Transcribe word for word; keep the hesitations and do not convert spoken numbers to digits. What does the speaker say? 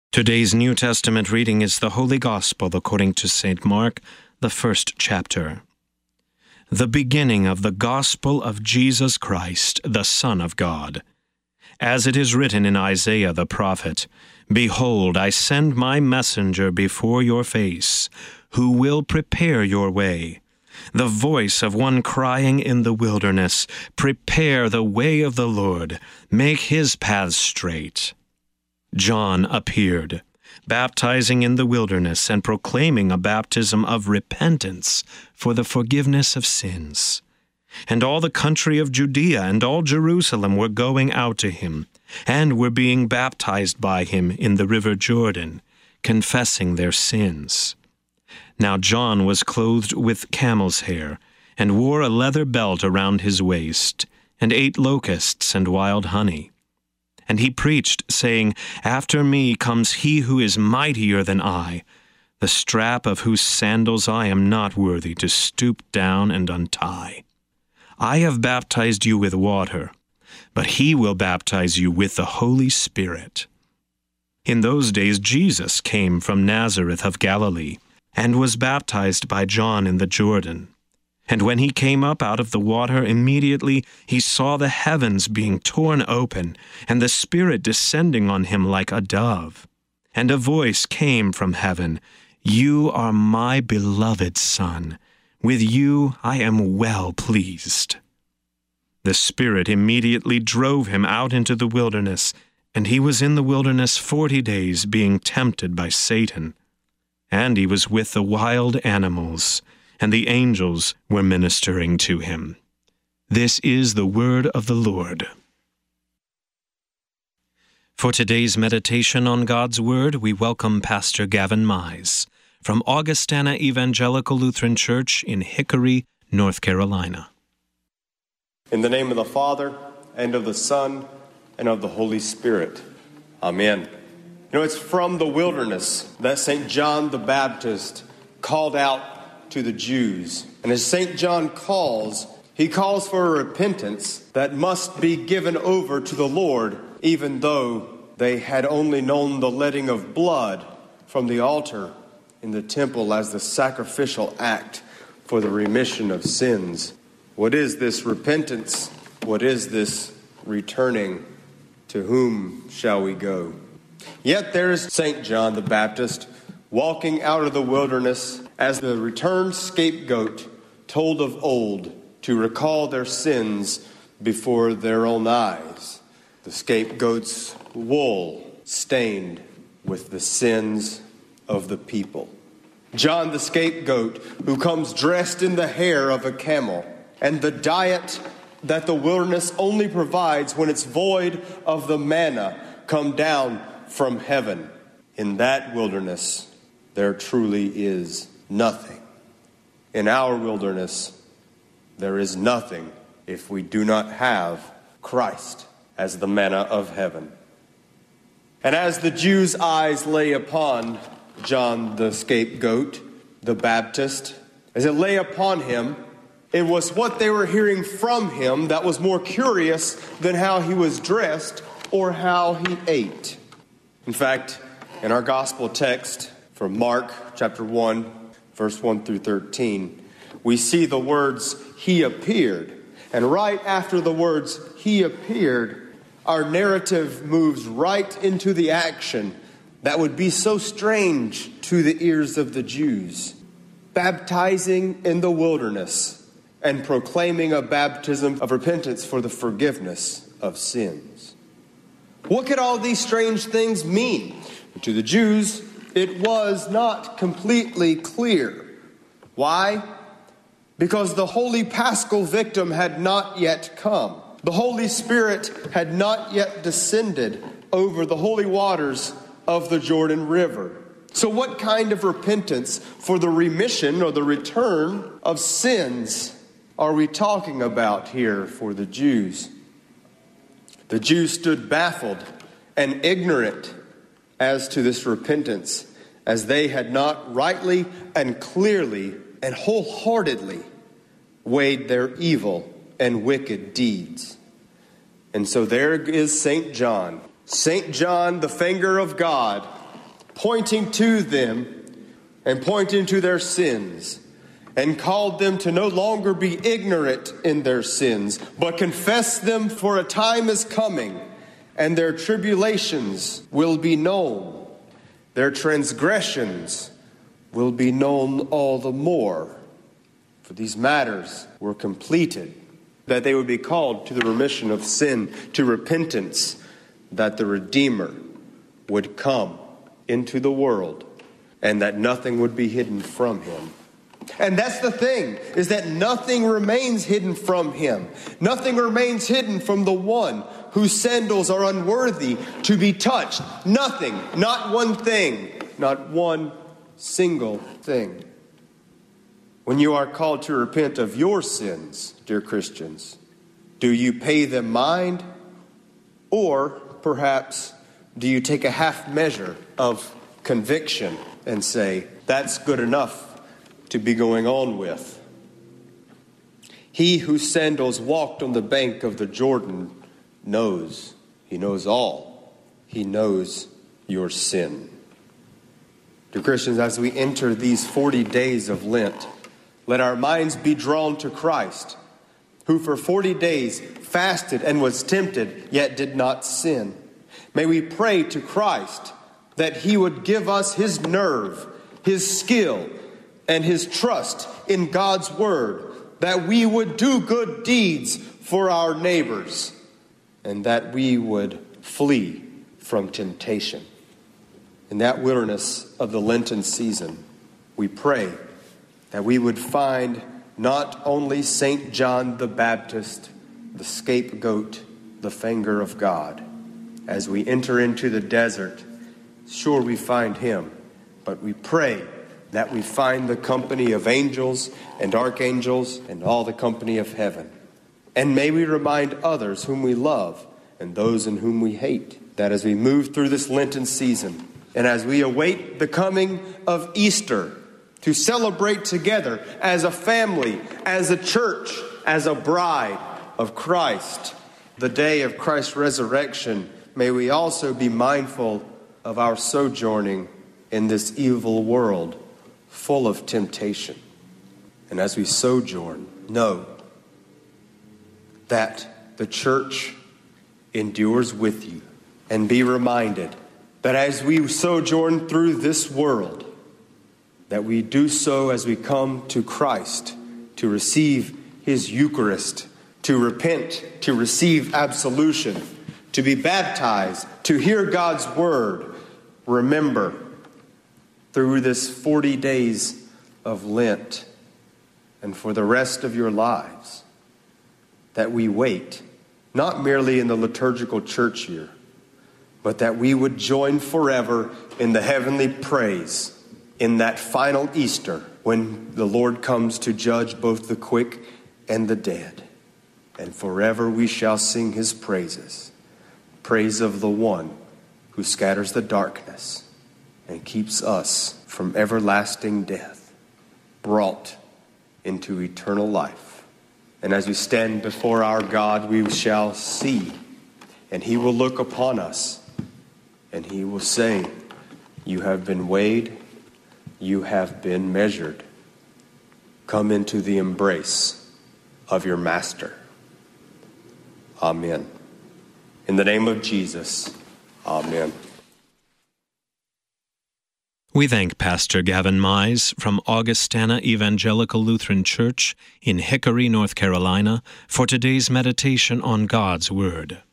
Today's New Testament reading is the Holy Gospel according to Saint Mark, the first chapter. The beginning of the Gospel of Jesus Christ, the Son of God. As it is written in Isaiah the prophet, "Behold, I send my messenger before your face, who will prepare your way. The voice of one crying in the wilderness, prepare the way of the Lord, make his paths straight." John appeared, baptizing in the wilderness and proclaiming a baptism of repentance for the forgiveness of sins. And all the country of Judea and all Jerusalem were going out to him, and were being baptized by him in the river Jordan, confessing their sins. Now John was clothed with camel's hair, and wore a leather belt around his waist, and ate locusts and wild honey. And he preached, saying, "After me comes he who is mightier than I, the strap of whose sandals I am not worthy to stoop down and untie. I have baptized you with water, but he will baptize you with the Holy Spirit." In those days Jesus came from Nazareth of Galilee, and was baptized by John in the Jordan. And when he came up out of the water, immediately he saw the heavens being torn open, and the Spirit descending on him like a dove. And a voice came from heaven, "You are my beloved Son. With you I am well pleased." The Spirit immediately drove him out into the wilderness, and he was in the wilderness forty days, being tempted by Satan. And he was with the wild animals, and the angels were ministering to him. This is the word of the Lord. For today's meditation on God's Word, we welcome Pastor Gavin Mize from Augustana Evangelical Lutheran Church in Hickory, North Carolina. In the name of the Father, and of the Son, and of the Holy Spirit. Amen. You know, it's from the wilderness that Saint John the Baptist called out to the Jews. And as Saint John calls, he calls for a repentance that must be given over to the Lord, even though they had only known the letting of blood from the altar in the temple as the sacrificial act for the remission of sins. What is this repentance? What is this returning? To whom shall we go? Yet there is Saint John the Baptist walking out of the wilderness as the returned scapegoat told of old to recall their sins before their own eyes. The scapegoat's wool stained with the sins of the people. John the scapegoat, who comes dressed in the hair of a camel, and the diet that the wilderness only provides when it's void of the manna come down from heaven. In that wilderness, there truly is nothing. In our wilderness, there is nothing if we do not have Christ as the manna of heaven. And as the Jews' eyes lay upon John the scapegoat, the Baptist, as it lay upon him, it was what they were hearing from him that was more curious than how he was dressed or how he ate. In fact, in our gospel text from Mark chapter one, verse one through thirteen, we see the words, "He appeared." And right after the words, "He appeared," our narrative moves right into the action that would be so strange to the ears of the Jews. Baptizing in the wilderness and proclaiming a baptism of repentance for the forgiveness of sins. What could all these strange things mean? To the Jews, it was not completely clear. Why? Because the holy paschal victim had not yet come. The Holy Spirit had not yet descended over the holy waters of the Jordan River. So what kind of repentance for the remission or the return of sins are we talking about here for the Jews? The Jews stood baffled and ignorant as to this repentance, as they had not rightly and clearly and wholeheartedly weighed their evil and wicked deeds. And so there is Saint John, Saint John, the finger of God, pointing to them and pointing to their sins, and called them to no longer be ignorant in their sins, but confess them, for a time is coming, and their tribulations will be known. Their transgressions will be known all the more. For these matters were completed, that they would be called to the remission of sin, to repentance, that the Redeemer would come into the world, and that nothing would be hidden from him. And that's the thing, is that nothing remains hidden from him. Nothing remains hidden from the one whose sandals are unworthy to be touched. Nothing, not one thing, not one single thing. When you are called to repent of your sins, dear Christians, do you pay them mind? Or perhaps do you take a half measure of conviction and say, that's good enough to be going on with? He whose sandals walked on the bank of the Jordan knows. He knows all. He knows your sin. Dear Christians, as we enter these forty days of Lent, let our minds be drawn to Christ, who for forty days fasted and was tempted, yet did not sin. May we pray to Christ that he would give us his nerve, his skill, and his trust in God's word, that we would do good deeds for our neighbors, and that we would flee from temptation. In that wilderness of the Lenten season, we pray that we would find not only Saint John the Baptist, the scapegoat, the finger of God. As we enter into the desert, sure we find him, but we pray that we find the company of angels and archangels and all the company of heaven. And may we remind others whom we love and those in whom we hate, that as we move through this Lenten season and as we await the coming of Easter, to celebrate together as a family, as a church, as a bride of Christ, the day of Christ's resurrection, may we also be mindful of our sojourning in this evil world full of temptation. And as we sojourn, know that the church endures with you, and be reminded that as we sojourn through this world, that we do so as we come to Christ to receive his Eucharist, to repent, to receive absolution, to be baptized, to hear God's word. Remember, through this forty days of Lent and for the rest of your lives, that we wait, not merely in the liturgical church year, but that we would join forever in the heavenly praise in that final Easter when the Lord comes to judge both the quick and the dead. And forever we shall sing his praises, praise of the one who scatters the darkness and keeps us from everlasting death, brought into eternal life. And as we stand before our God, we shall see, and he will look upon us, and he will say, you have been weighed, you have been measured. Come into the embrace of your master. Amen. In the name of Jesus, amen. We thank Pastor Gavin Mize from Augustana Evangelical Lutheran Church in Hickory, North Carolina, for today's meditation on God's Word.